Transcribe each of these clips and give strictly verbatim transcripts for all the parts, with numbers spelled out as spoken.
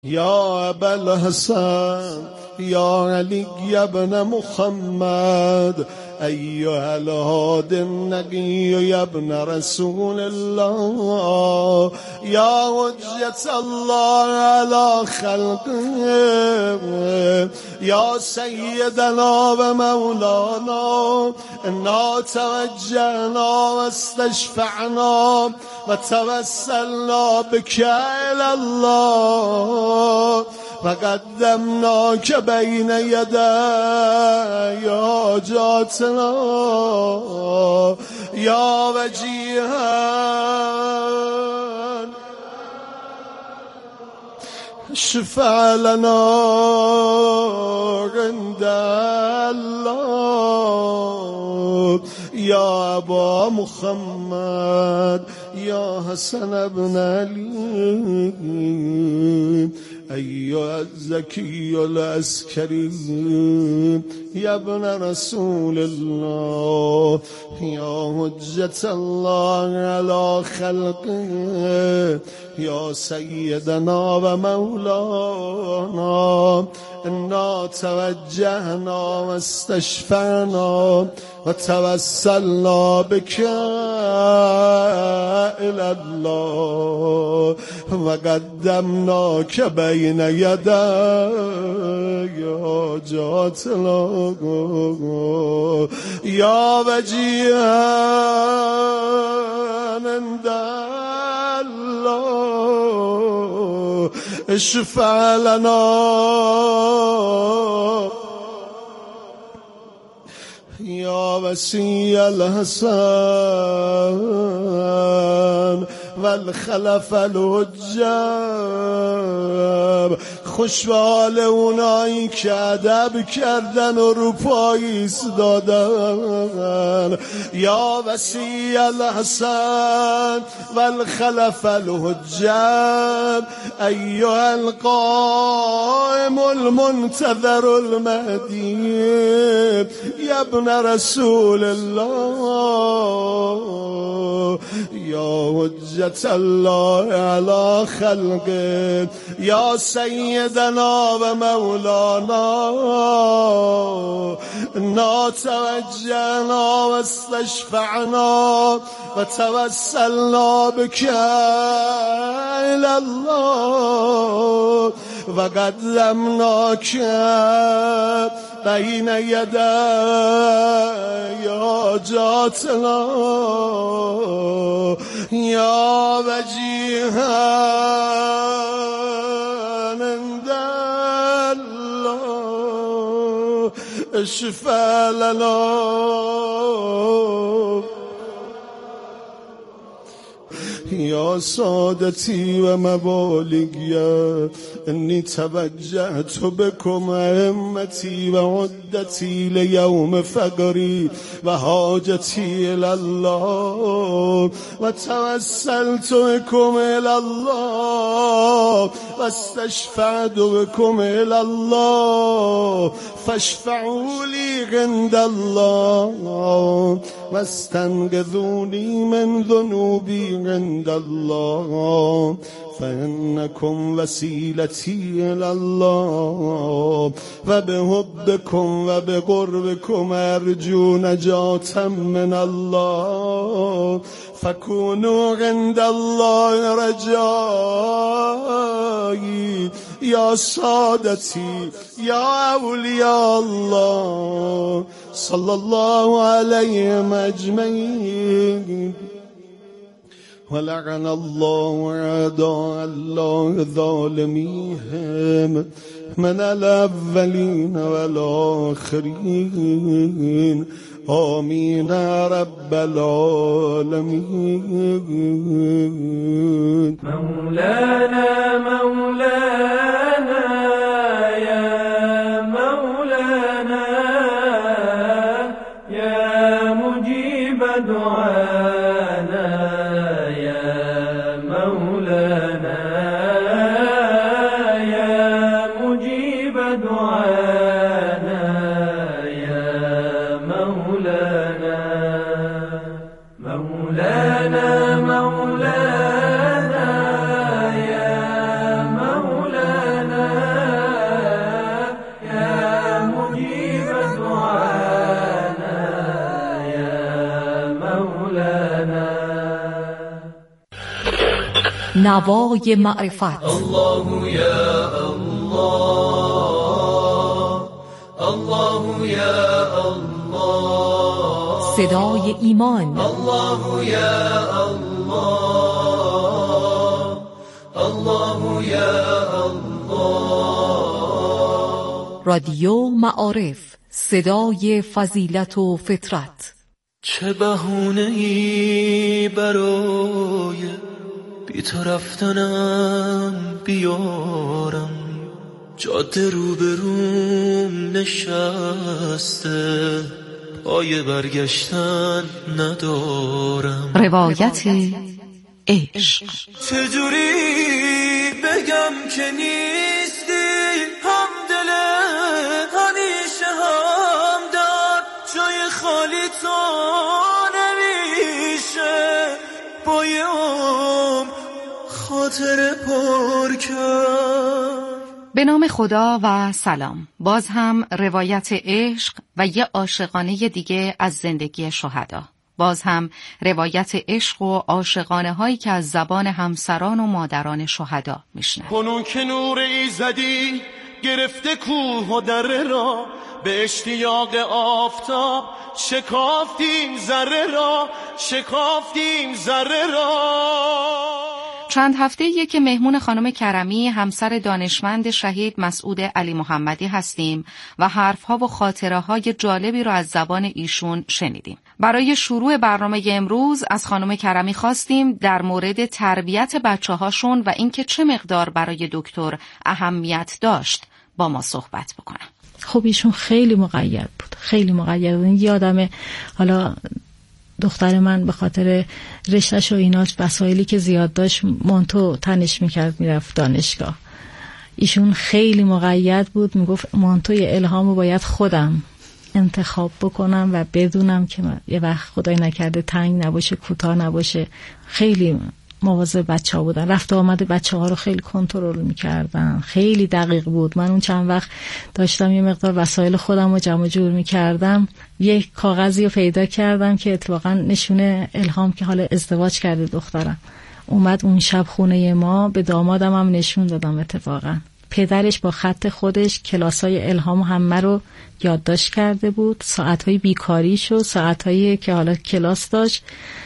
يا أبا الحسن يا علي يا ابن محمد أيها الهادي النقي يا ابن رسول الله يا حجة الله على خلقه يا سيدنا ومولانا إنا توجهنا واستشفعنا وتوسلنا بك إلى الله فقدمناك بين يدي حاجاتنا يا وجيها شفع لنا عند الله يا أبا محمد يا حسن بن علي أيها الزكي العسكري يا ابن رسول الله يا حجة الله على خلقه يا سيدنا ومولانا إنا توجهنا واستشفعنا وتوسلنا بك إلى الله وقدمناك بين يدي حاجاتنا يا وجيها عند الله اشفع لنا يا وسي الحسن والخلف الحجاب خوشحال اونایی که ادب کردن و رو پای ایستادن یا وسیع الحسن والخلف الحجاب ایها القائم المنتظر المهدی یا ابن رسول الله یا حجة الله على خلقه يا سيدنا ومولانا إنا توجهنا واستشفعنا وتوسلنا بك إلى الله وقدمناك بين يدي حاجاتنا يا وجيها عند الله اشفع لنا يا سادتي ومبالغي إني توجهت بكم أئمتي وعدتي ليوم فقري وحاجتي إلى الله وتوسلت بكم إلى الله واستشفعت بكم إلى الله فاشفعوا لي عند الله واستنقذوني من ذنوبي عند الله فإنكم وسيلتي إلى الله وبحبكم وبقربكم أرجو نجاة من الله فكونوا عند الله رجائي يا سادتي يا أولياء الله صلى الله عليهم أجمعين ولعن الله أعداء الله ظالميهم من الأولين والآخرين آمين يا رب العالمين مولانا مولانا يا مولانا يا مجيب دعانا مولانا مولانا يا مولانا نوای معرفت. الله یا الله، الله یا الله، صدای ایمان. الله یا الله، الله یا الله. رادیو معارف، صدای فضیلت و فطرت. چه بهونه‌ای برای بی تو رفتنم بیارم، جاده روبروم نشسته، پای برگشتن ندارم. روایت عشق. چجوری بگم که نیستی همدل همیشه همدرد، جای خالی تو نمیشه بایم خاطر پر کرد. به نام خدا و سلام. باز هم روایت عشق و یه عاشقانه دیگه از زندگی شهدا. باز هم روایت عشق و عاشقانه هایی که از زبان همسران و مادران شهدا میشنه. کنون که نور ایزدی گرفته کوه و دره را، به اشتیاق آفتاب شکافتیم ذره را، شکافتیم ذره را. چند هفته یه که مهمون خانم کرمی، همسر دانشمند شهید مسعود علی محمدی هستیم و حرفها و خاطره های جالبی رو از زبان ایشون شنیدیم. برای شروع برنامه امروز از خانم کرمی خواستیم در مورد تربیت بچه هاشون و اینکه چه مقدار برای دکتر اهمیت داشت با ما صحبت بکنم. خب ایشون خیلی مقید بود، خیلی مقید بود. یادمه حالا دختر من به خاطر رشته‌ش و ایناش وسایلی که زیاد داشت مانتو تنش میکرد میرفت دانشگاه. ایشون خیلی مقید بود، میگفت مانتوی الهامو باید خودم انتخاب بکنم و بدونم که یه وقت خدای نکرده تنگ نباشه، کوتاه نباشه. خیلی مواظب بچه‌ها بودن، رفت و آمد بچه‌ها رو خیلی کنترل می‌کردن، خیلی دقیق بود. من اون چند وقت داشتم یه مقدار وسایل خودم رو جمع جور می‌کردم، یک کاغذی رو پیدا کردم که اتفاقا نشونه الهام که حالا ازدواج کرده دخترم، اومد اون شب خونه ما، به دامادم هم نشون دادم. اتفاقا پدرش با خط خودش کلاسای الهام همه رو یادداشت کرده بود، ساعت‌های بیکاریش و ساعت‌هایی که حالا کلاس داشت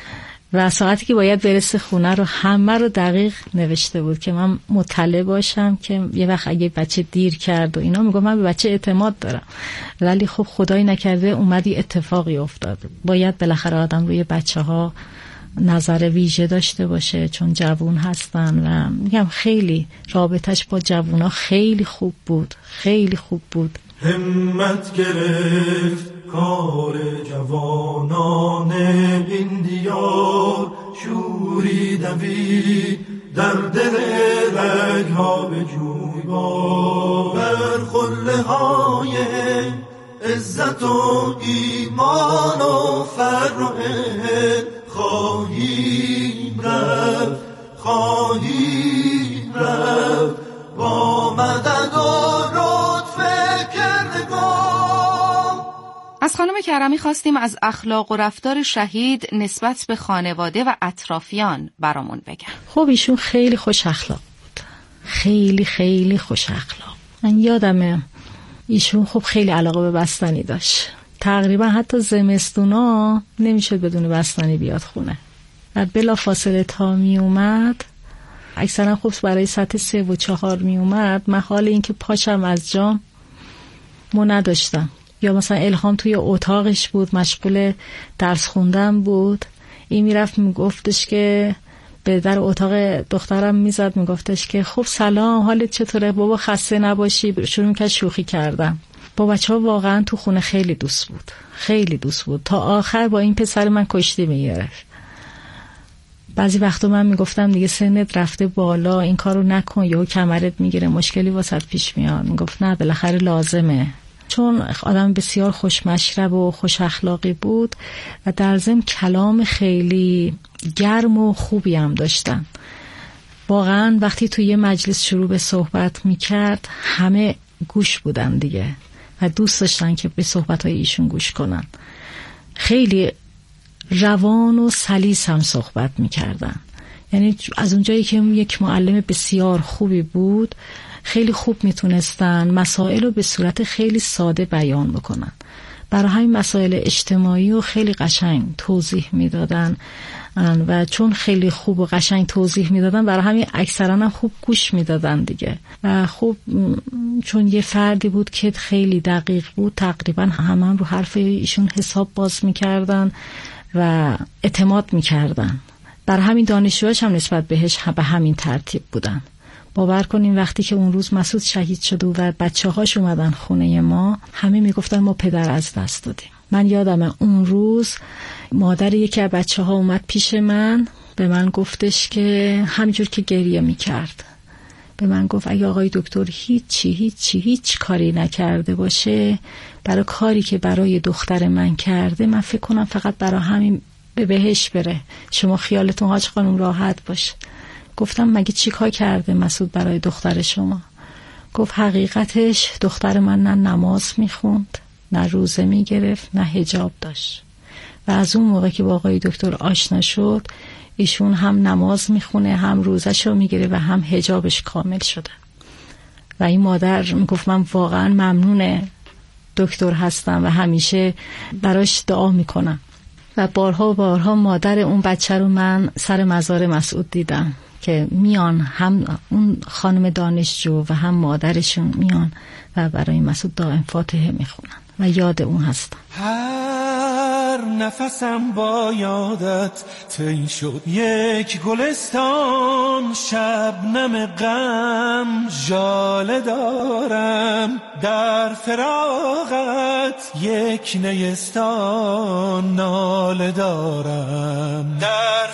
و ساعتی که باید برسه خونه رو همه رو دقیق نوشته بود که من مطلع باشم که یه وقت اگه بچه دیر کرد و اینا، میگم من به بچه اعتماد دارم. ولی خب خدای نکرده اومدی اتفاقی افتاد. باید بالاخره آدم روی بچه ها نظر ویژه داشته باشه چون جوون هستن و میگم خیلی رابطش با جوونا خیلی خوب بود، خیلی خوب بود. همت گرفت کار جوانان این دیار، شوری دوید در دل رگ‌ها به جویبار، بر خله های عزت و ایمان و فر و علم خواهیم رفت، خواهیم رفت با مدد و لطف کردگار. از خانم کرمی خواستیم از اخلاق و رفتار شهید نسبت به خانواده و اطرافیان برامون بگن. خب ایشون خیلی خوش اخلاق بود، خیلی خیلی خوش اخلاق. من یادمه ایشون خب خیلی علاقه به بستنی داشت، تقریبا حتی زمستونا نمیشد بدون بستنی بیاد خونه و بلا فاصله تا می اومد اکثرا خب برای ساعت سه و چهار می اومد، من حال این که پاشم از جام مو نداشتم. یا مثلا الهام توی اتاقش بود مشغول درس خوندن بود، این میرفت میگفتش که به در اتاق دخترم میزد میگفتش که خب سلام حالت چطوره بابا، خسته نباشی. شروع میکرد شوخی کردن. با بچه ها واقعا تو خونه خیلی دوست بود، خیلی دوست بود. تا آخر با این پسر من کشتی میگرفت. بعضی وقتا من میگفتم دیگه سنت رفته بالا، این کارو نکن، یهو کمرت میگیره، مشکلی واسط پیش میاد. میگفت نه بالاخره لازمه. چون آدم بسیار خوش مشرب و خوش اخلاقی بود و در ضمن کلام خیلی گرم و خوبی هم داشتن. واقعا وقتی توی یه مجلس شروع به صحبت میکرد همه گوش بودن دیگه و دوست داشتن که به صحبتهای ایشون گوش کنن. خیلی روان و سلیس هم صحبت میکردن، یعنی از اونجایی که یک معلم بسیار خوبی بود، خیلی خوب میتونستن مسائل رو به صورت خیلی ساده بیان بکنن. برای همین مسائل اجتماعی رو خیلی قشنگ توضیح میدادن و چون خیلی خوب و قشنگ توضیح میدادن، برای همین اکثرا هم خوب گوش میدادن دیگه. و خوب چون یه فردی بود که خیلی دقیق بود، تقریبا همه هم رو حرف ایشون حساب باز میکردن و اعتماد میکردن. برای همین دانشجوهاش هم نسبت بهش به همین ترتیب بودن. باور کنیم وقتی که اون روز مسعود شهید شد و بچه هاش اومدن خونه ما، همه میگفتن ما پدر از دست دادیم. من یادمه اون روز مادر یکی از بچه ها اومد پیش من، به من گفتش که همینجور که گریه میکرد، به من گفت اگه آقای دکتر هیچی هیچی هیچ کاری نکرده باشه برای کاری که برای دختر من کرده، من فکر کنم فقط برای همین به بهش بره. شما خیالتون حاج خانم راحت باشه. گفتم مگه چی کار کرده مسعود برای دختر شما؟ گفت حقیقتش دختر من نه نماز میخوند، نه روزه میگرفت، نه حجاب داشت. و از اون موقع که با آقای دکتر آشنا شد، ایشون هم نماز میخونه، هم روزش رو میگیره و هم حجابش کامل شده. و این مادر میگفت من واقعا ممنون دکتر هستم و همیشه براش دعا میکنم. و بارها و بارها مادر اون بچه رو من سر مزار مسعود دیدم که میان، هم اون خانم دانشجو و هم مادرشون میان و برای مسعود دائم فاتحه میخونن و یاد اون هستم. هر نفسم با یادت طی شد، یک گلستان شبنم غم ژاله دارم، در فراقت یک نیستان ناله دارم، در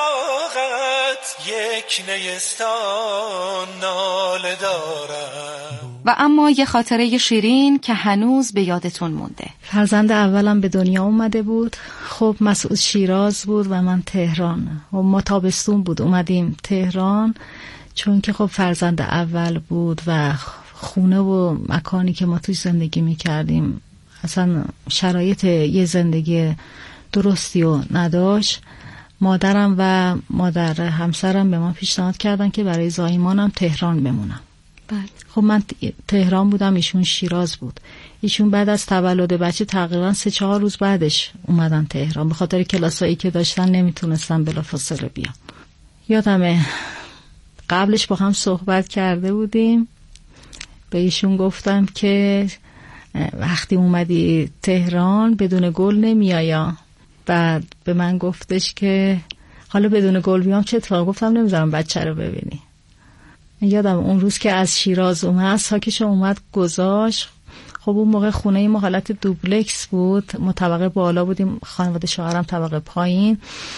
فراقت یک نیستان ناله دارم. و اما یه خاطره شیرین که هنوز به یادتون مونده. فرزند اولم به دنیا اومده بود. خب مسعود شیراز بود و من تهران. و ما تابستون بود اومدیم تهران، چون که خب فرزند اول بود و خونه و مکانی که ما توی زندگی میکردیم اصلا شرایط یه زندگی درستی و نداشت. مادرم و مادر همسرم به ما پیشنهاد کردن که برای زایمانم تهران بمونم. خب من تهران بودم، ایشون شیراز بود. ایشون بعد از تولد بچه تقریبا سه چهار روز بعدش اومدن تهران، به خاطر کلاسایی که داشتن نمیتونستن بلافاصله بیان. یادمه قبلش با هم صحبت کرده بودیم، به ایشون گفتم که وقتی اومدی تهران بدون گل نمیایا. بعد به من گفتش که حالا بدون گل بیام چه اتفاقی؟ گفتم نمیذارم بچه رو ببینی. یادم اون روز که از شیراز اومد، ساکش اومد گذاشت. خب اون موقع خونه ما حالت دوبلکس بود، ما طبقه بالا بودیم، خانواده شوهرم طبقه پایین.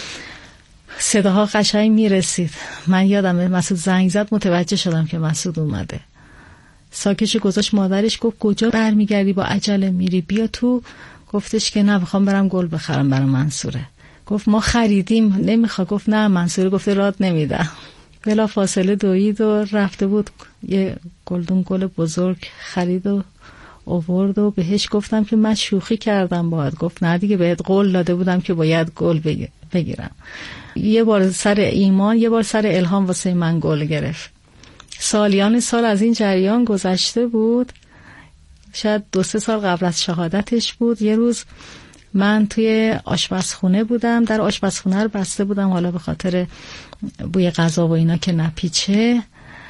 صداها قشنگ میرسید. من یادم مسعود زنگ زد، متوجه شدم که مسعود اومده. ساکش گذاشت، مادرش گفت کجا برمیگردی با عجله میری؟ بیا تو. گفتش که نه بخوام برم گل بخرم برای منصوره. گفت ما خریدیم. نمیخواد. گفت نه منصوره گفته رات نمیدم. بلا فاصله دوید و رفته بود یه گلدون گل بزرگ خرید و آورد و بهش گفتم که من شوخی کردم باید. گفت نه دیگه، بهت قول داده بودم که باید گل بگیرم. یه بار سر ایمان، یه بار سر الهام واسه من گل گرفت. سالیان سال از این جریان گذشته بود، شاید دو سه سال قبل از شهادتش بود. یه روز من توی آشپزخونه بودم، در آشپزخونه رو بسته بودم حالا به خاطر بوی غذا و اینا که نپیچه.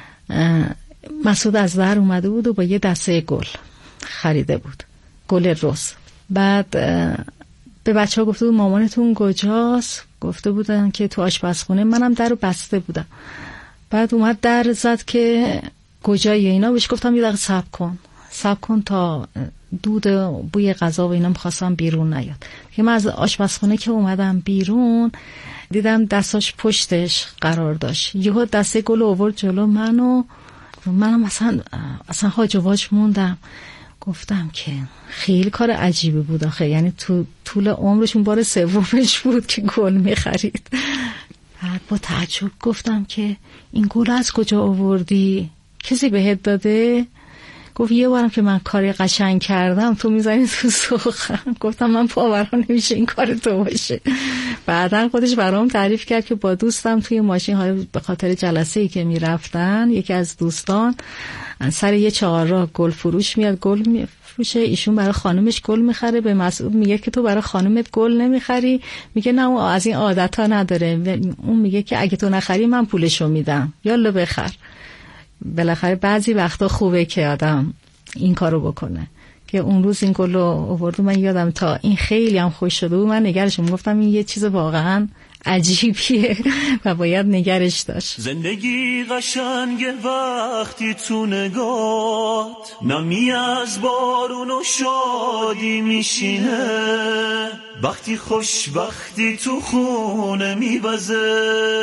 مسعود از در اومده بود و با یه دسته گل خریده بود، گل رز. بعد به بچه ها گفته بود مامانتون کجاست؟ گفته بودن که تو آشپزخونه. منم در رو بسته بودم. بعد اومد در زد که کجایی اینا. بهش گفتم یه دقیقه صبر کن صبر کن تا دود بوی غذا و اینا می‌خواستم بیرون نیاد. که من از آشپزخونه که اومدم بیرون دیدم دستاش پشتش قرار داشت. یهو دسته گل آورد جلو منو، منم اصلا اصلا هاج و واج موندم. گفتم که خیلی کار عجیبی بود آخه، یعنی تو طول عمرشون بار سومش بود که گل می‌خرید. بعد با تعجب گفتم که این گل از کجا آوردی؟ کسی بهت داده؟ گفت یه بارم که من کاری قشنگ کردم تو میزنی تو سوخم. گفتم من باورم نمیشه این کار تو باشه. بعدا خودش برام تعریف کرد که با دوستم توی ماشین، حالا به خاطر جلسه‌ای که میرفتن، یکی از دوستان سر یه چهارراه گل فروش میاد، گل میفروشه، ایشون برای خانومش گل میخره، به مسعود میگه که تو برای خانومت گل نمیخری؟ میگه نه اون از این عادت‌ها نداره. اون میگه که اگه تو نخری من پولشو میدم، یالا بخر. بالاخره بعضی وقتا خوبه که آدم این کارو بکنه. که اون روز این گل رو آورد، من یادم تا این خیلی هم خوش شده بود. من نگرشم گفتم این یه چیز واقعا عجیبیه و باید نگرش داشت. زندگی قشنگه وقتی تو نگات نمی از بارون و شادی میشینه، وقتی خوشبختی تو خونه میوزه،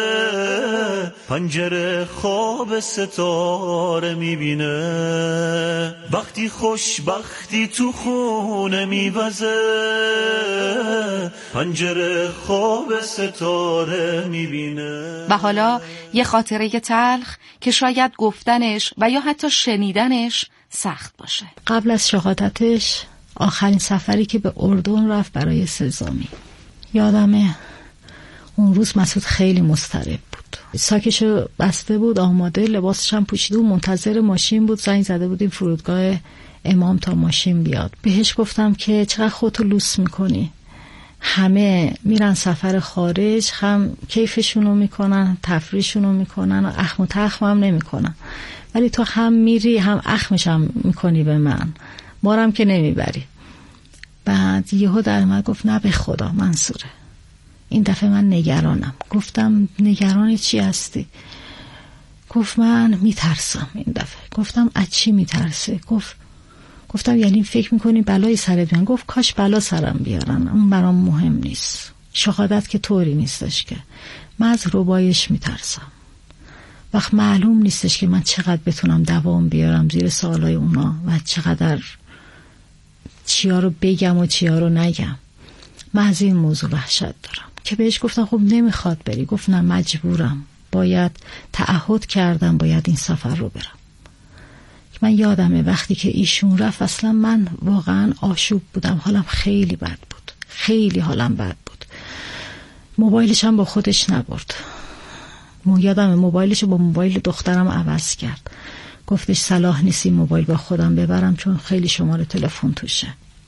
پنجره خواب ستاره میبینه، وقتی خوشبختی تو خونه میوزه، پنجره خواب ستاره میبینه. و حالا یه خاطره تلخ که شاید گفتنش و یا حتی شنیدنش سخت باشه. قبل از شهادتش آخرین سفری که به اردن رفت برای سزامی، یادمه اون روز مسعود خیلی مضطرب بود. ساکشو بسته بود، آماده، لباسش هم پوشیده و منتظر ماشین بود. زنگ زده بودیم فرودگاه امام تا ماشین بیاد. بهش گفتم که چقدر خودتو لوس میکنی، همه میرن سفر خارج، هم کیفشونو میکنن، تفریحشونو میکنن و اخم و تخم هم نمیکنن، ولی تو هم میری هم اخمش هم میکنی به من، مارم که نمیبری. بعد یهو در من گفت نه به خدا منصوره، این دفعه من نگرانم. گفتم نگران چی هستی؟ گفت من میترسم این دفعه. گفتم از چی میترسه؟ گفت گفتم یعنی فکر میکنی بلایی سرت بیان؟ گفت کاش بلا سرم بیارن، اون برام مهم نیست، شهادت که طوری نیستش که من از ربایش میترسم. وقت معلوم نیستش که من چقدر بتونم دوام بیارم زیر سوالای اونا و چقدر چیا رو بگم و چیا رو نگم. من از این موضوع وحشت دارم. که بهش گفتم خب نمیخواد بری. گفت نه مجبورم، باید تعهد کردم باید این سفر رو برم. من یادمه وقتی که ایشون رفت اصلا من واقعا آشوب بودم، حالم خیلی بد بود، خیلی حالم بد بود. موبایلش هم با خودش نبرد. یادمه موبایلش با موبایل دخترم عوض کرد. گفتش صلاح نیست این موبایل با خودم ببرم چون خیلی شماره تلفن توشه.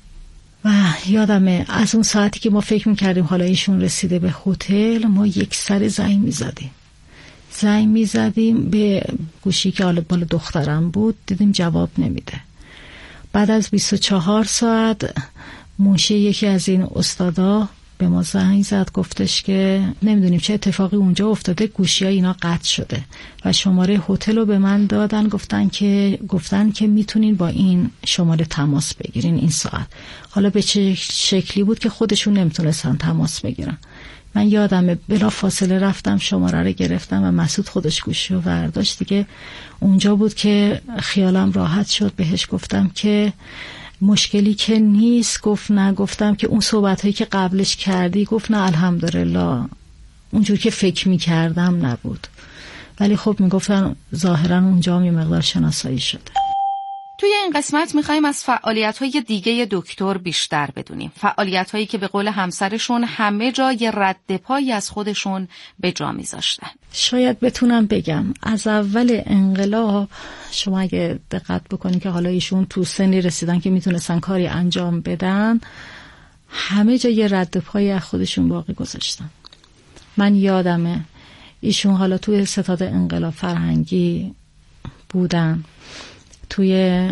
و یادمه از اون ساعتی که ما فکر میکردیم حالا ایشون رسیده به هتل، ما یک سر زنگ میزدیم زنگ میزدیم به گوشی که حالا بالا دخترم بود، دیدیم جواب نمیده. بعد از بیست و چهار ساعت منشی یکی از این استادا به ما زنگ زد، گفتش که نمیدونیم چه اتفاقی اونجا افتاده، گوشی ها اینا قطع شده و شماره هتل رو به من دادن، گفتن که گفتن که میتونین با این شماره تماس بگیرین این ساعت. حالا به چه شکلی بود که خودشون نمیتونستن تماس بگیرن. من یادمه بلا فاصله رفتم شماره رو گرفتم و مسعود خودش گوشی رو برداشت. دیگه اونجا بود که خیالم راحت شد. بهش گفتم که مشکلی که نیست. گفت نه. گفتم که اون صحبتایی که قبلش کردی؟ گفت نه الحمدلله اونجور که فکر می کردم نبود، ولی خب می گفتن ظاهرا اونجا می مقدار شناسایی شده. توی این قسمت میخوایم از فعالیت‌های دیگه دکتر بیشتر بدونیم. فعالیت‌هایی که به قول همسرشون همه جای رد پایی از خودشون به جا میذاشتن. شاید بتونم بگم از اول انقلاب شما اگه دقت بکنید که حالا ایشون تو سنی رسیدن که میتونستن کاری انجام بدن، همه جای رد پایی از خودشون باقی گذاشتن. من یادمه ایشون حالا توی ستاد انقلاب فرهنگی بودن، توی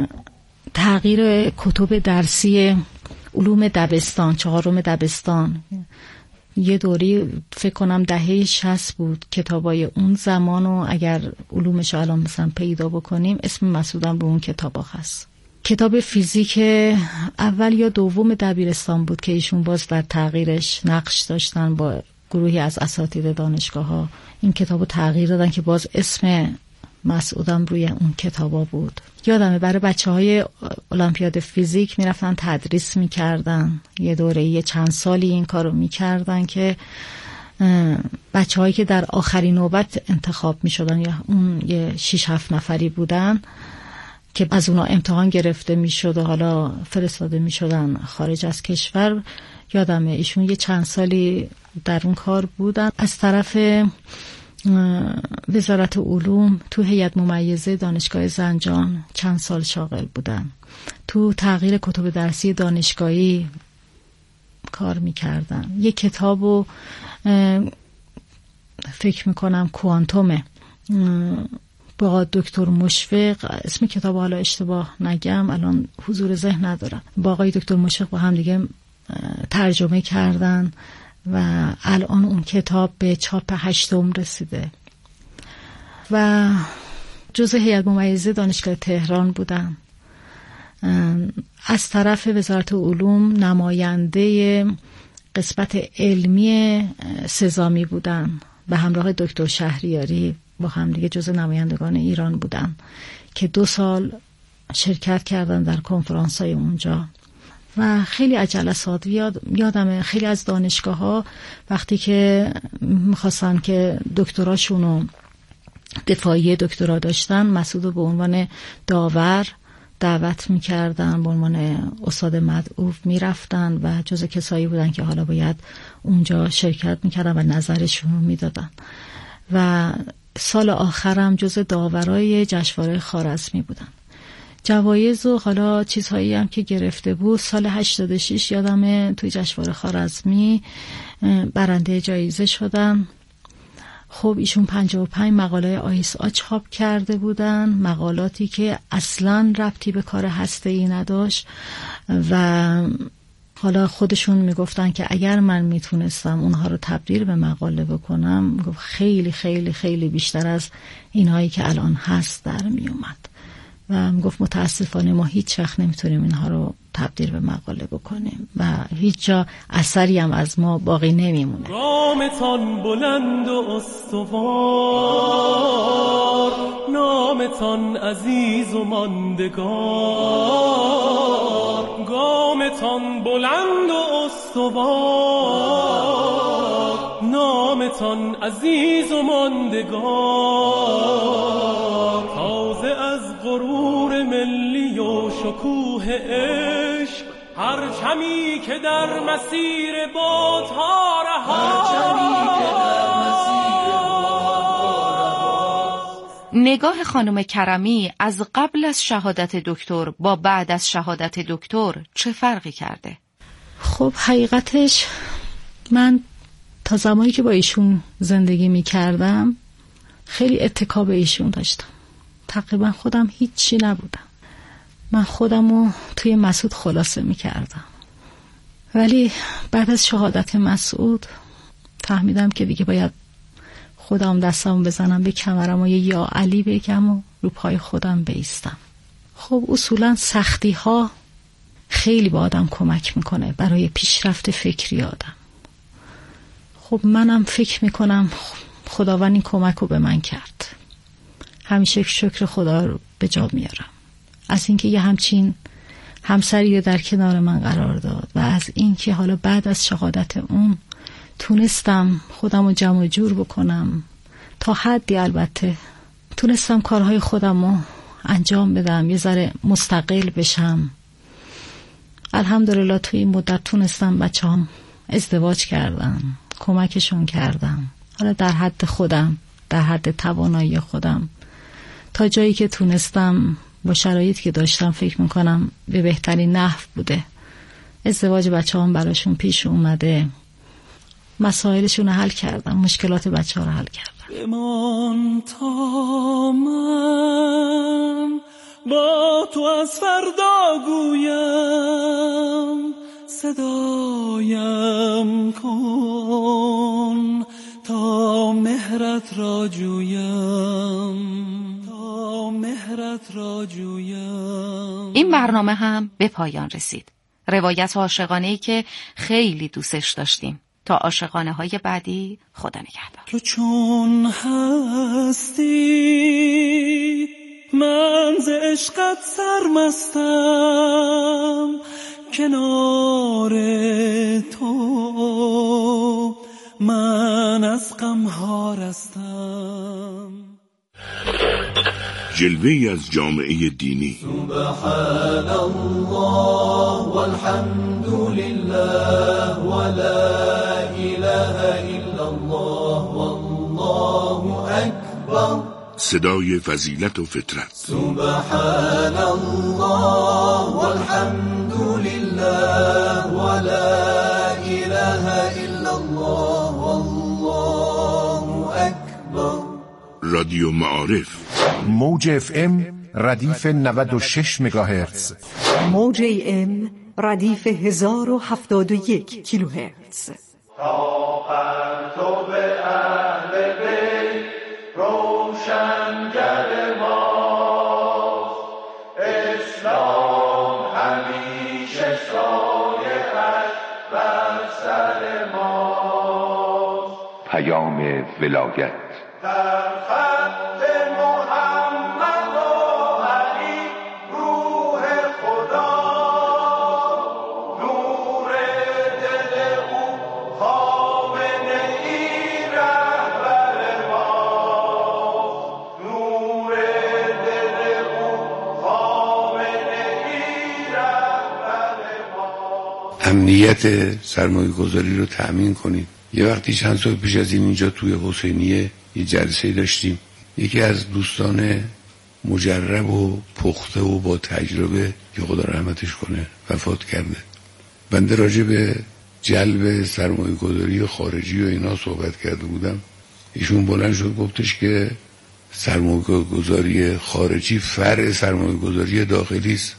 تغییر کتب درسی علوم دبستان، چهارم دبستان، یه دوری فکر کنم دهه شصت بود، کتابای اون زمانو اگر علومش الان مثلا پیدا بکنیم اسم مسعودم به اون کتابا هست. کتاب فیزیک اول یا دوم دبیرستان بود که ایشون باز در تغییرش نقش داشتن، با گروهی از اساتید دانشگاه ها این کتابو تغییر دادن که باز اسم مسعودم روی اون کتابا بود. یادمه برای بچه های المپیاد فیزیک میرفتن تدریس میکردن، یه دوره یه چند سالی این کارو میکردن که بچه هایی که در آخرین نوبت انتخاب میشدن یا اون یه شیش هفت نفری بودن که از اونا امتحان گرفته میشد و حالا فرستاده میشدن خارج از کشور. یادمه ایشون یه چند سالی در اون کار بودن. از طرف وزارت علوم تو هیئت ممیزه دانشگاه زنجان چند سال شاغل بودن. تو تغییر کتب درسی دانشگاهی کار میکردن. یه کتابو فکر میکنم کوانتومه با دکتر مشفق، اسم کتاب حالا اشتباه نگم الان حضور ذهن ندارم، با آقای دکتر مشفق با هم دیگه ترجمه کردن و الان اون کتاب به چاپ هشتم رسیده. و جزء هیئت ممیزه دانشگاه تهران بودن. از طرف وزارت علوم نماینده قسمت علمی سزامی بودن به همراه دکتر شهریاری، با هم دیگه جزء نمایندگان ایران بودن که دو سال شرکت کردن در کنفرانس‌های اونجا. و خیلی از جلسات یاد یادمه خیلی از دانشگاه ها وقتی که میخواستن که دکتراشونو دفاعی دکترا داشتن، مسعود به عنوان داور دعوت میکردن، به عنوان استاد مدعو میرفتن و جز کسایی بودن که حالا باید اونجا شرکت میکردن و نظرشون رو میدادن. و سال آخرم جز داورای جشنواره خوارزمی بودن. جوایز و حالا چیزهایی هم که گرفته بود، سال هشتاد و شش یادمه توی جشنواره خوارزمی برنده جایزه شدن. خب ایشون پنجاه و پنج مقاله آیس آ چاپ کرده بودن، مقالاتی که اصلاً ربطی به کار هسته‌ای نداشت و حالا خودشون میگفتن که اگر من میتونستم اونها رو تبدیل به مقاله بکنم، گفت خیلی خیلی خیلی بیشتر از اینهایی که الان هست در میومد. و میگفت متاسفانه ما هیچ وقت نمیتونیم اینها رو تبدیل به مقاله بکنیم و هیچ جا اثری هم از ما باقی نمیمونه. گامتان بلند و استوار، نامتان عزیز و ماندگار. گامتان بلند و استوار، نامتان عزیز و ماندگار. تازه از غرور ملی و شکوه عشق، پرچمی که در مسیر بادها رهاست. نگاه خانم کرمی از قبل از شهادت دکتر با بعد از شهادت دکتر چه فرقی کرده؟ خب حقیقتش من تا زمانی که با ایشون زندگی می کردم خیلی اتکا به ایشون داشتم. تقریبا خودم هیچی نبودم. من خودمو توی مسعود خلاصه می کردم. ولی بعد از شهادت مسعود فهمیدم که دیگه باید خودم دستم بزنم به کمرم و یه یا علی بگم و رو پای خودم بایستم. خب اصولا سختی ها خیلی با آدم کمک میکنه برای پیشرفت فکری آدم. خب منم فکر میکنم خداوند این کمک رو به من کرد. همیشه شکر خدا رو به جا میارم از اینکه یه همچین همسری رو در کنار من قرار داد و از اینکه حالا بعد از شهادت اون تونستم خودم رو جمع جور بکنم، تا حدی البته تونستم کارهای خودم رو انجام بدم، یه ذره مستقل بشم. الحمدلله توی این مدت تونستم بچه هم ازدواج کردم، کمکشون کردم، حالا در حد خودم، در حد توانایی خودم، تا جایی که تونستم با شرایطی که داشتم فکر میکنم به بهترین نحو بوده. ازدواج بچه هم براشون پیش اومده، مسائلشون رو حل کردم، مشکلات بچه ها رو حل کردم. بمان تا من با تو از فردا گویم، صدایم کن تا مهرت را جویم، تا مهرت را جویم. این برنامه هم به پایان رسید. روایت عاشقانه‌ای که خیلی دوستش داشتیم. تا عاشقانه های بعدی، خدا نگهدار. تو چون هستی من ز عشقت سرمستم، کنار تو من از غم ها رستم. جلوه‌ای از جامعه دینی. سبحان الله والحمد لله ولا اله الا الله والله اکبر. صدای فضیلت و فطرت. سبحان الله والحمد لله ولا اله الا الله والله اکبر. رادیو معارف. موج اف ام ردیف نود و شش مگاهرتز، موج ای ام ردیف هزار و هفتاد و یک کیلوهرتز. تا پرتو اهل بیت روشنگر ماست، اسلام همیشه سایه‌اش بر سر ماست. پیام ولایت در خط محمد و علی روح خدا، نور دل او خامنه ای رهبر ما، نور دل او خامنه ای رهبر ما. امنیت سرمایه گذاری رو تأمین کنید. یه وقتی چند سال پیش از این اینجا توی حسینیه یه جلسه داشتیم. یکی از دوستان مجرب و پخته و با تجربه که خدا رحمتش کنه وفات کرده. بنده راجع به جلب سرمایه گذاری خارجی و اینا صحبت کرده بودم. ایشون بلند شد گفتش که سرمایه گذاری خارجی فرع سرمایه گذاری داخلی است.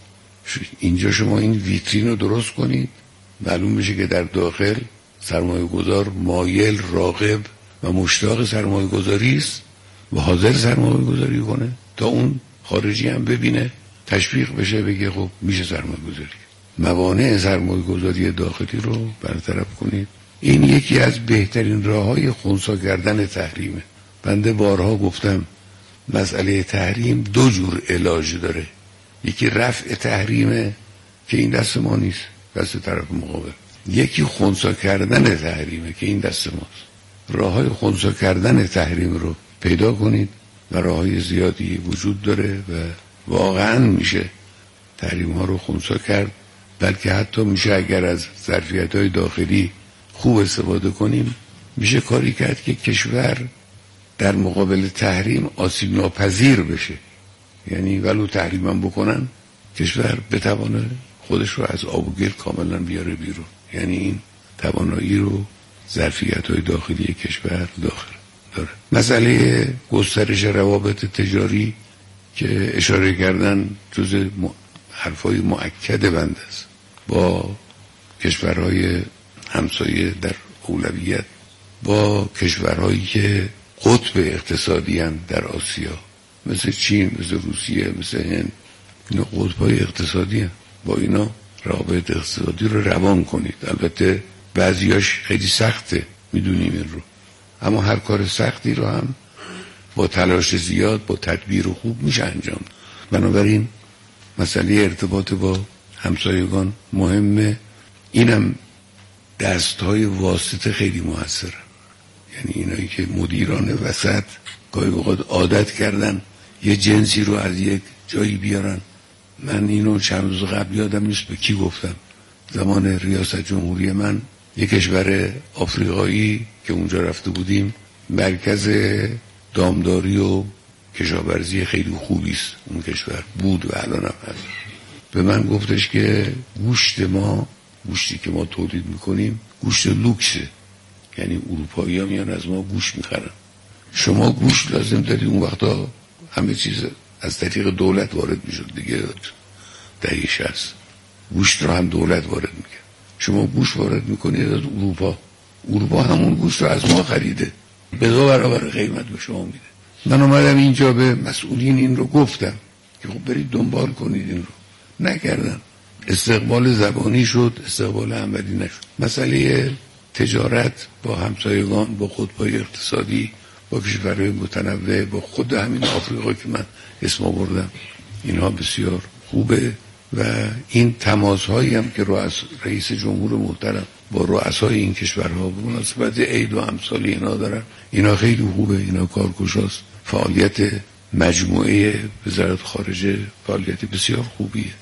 اینجا شما این ویترین رو درست کنید، معلوم بشه که در داخل سرمایه گذار مایل، راغب و مشتاق سرمایه گذاری است و حاضر سرمایه گذاری کنه، تا اون خارجی هم ببینه، تشویق بشه، بگه خب میشه سرمایه گذاری. موانع سرمایه گذاری داخلی رو برطرف کنید. این یکی از بهترین راههای خنثی کردن تحریمه. بنده بارها گفتم مسئله تحریم دو جور علاج داره. یکی رفع تحریمه که این دست ما نیست، دست طرف مقابل. یکی خنثی کردن تحریمه که این دست ماست. راههای خنثی کردن تحریم رو پیدا کنید و راههای زیادی وجود داره و واقعا میشه تحریم ها رو خنثی کرد، بلکه حتی میشه اگر از ظرفیت های داخلی خوب استفاده کنیم میشه کاری کرد که کشور در مقابل تحریم آسیب ناپذیر بشه. یعنی ولو تحریم هم بکنن کشور بتوانه خودش رو از آب و گل کاملا بیاره بیرون. یعنی این توانایی رو ظرفیت های داخلی کشور داخل داره. مسئله گسترش روابط تجاری که اشاره کردن جز حرفای مؤکد بنده است با کشورهای همسایه در اولویت، با کشورهایی که قطب اقتصادی هم در آسیا مثل چین، مثل روسیه، مثل هند. اینا قطب‌های اقتصادی هم. با اینا روابط اقتصادی رو روان کنید. البته بعضیاش خیلی سخته، میدونیم این رو، اما هر کار سختی رو هم با تلاش زیاد، با تدبیر خوب میشه انجام. بنابراین مسئله ارتباط با همسایگان مهمه. اینم دستهای واسطه خیلی موثره. یعنی اینایی که مدیران وسط گاهی اوقات عادت کردن یه جنسی رو از یک جایی بیارن. من اینو چند روز قبل یادم نیست به کی گفتم، زمان ریاست جمهوری من یک کشور آفریقایی که اونجا رفته بودیم، مرکز دامداری و کشاورزی خیلی خوبی است اون کشور بود و الان هم هست. به من گفتش که گوشت ما، گوشتی که ما تولید میکنیم گوشت لوکسه، یعنی اروپایی ها میان از ما گوشت میخرن. شما گوشت لازم دارید. اون وقتا همه چیز از طریق دولت وارد میشد دیگه، دهه شصت گوشت رو هم دولت وارد میکرد. شما گوشت وارد میکنید از اروپا، اروپا همون گوشت رو از ما خریده، به دو برابر قیمت به شما میده. من اومدم اینجا به مسئولین این رو گفتم که خب برید دنبال کنید این رو. نکردن. استقبال زبانی شد، استقبال عملی نشد. مسئله تجارت با همسایگان، با قطب‌های اقتصادی، با کشورهای متنوع، با خود همین آفریقا که من اسم آوردم، اینها بسیار خوبه و این تماس‌هایی هم که رئیس جمهور محترم با رؤسای این کشورها به مناسبت عید و امثال اینا دارن، اینا خیلی خوبه، اینا کارگشاست. فعالیت مجموعه وزارت خارجه فعالیت بسیار خوبیه.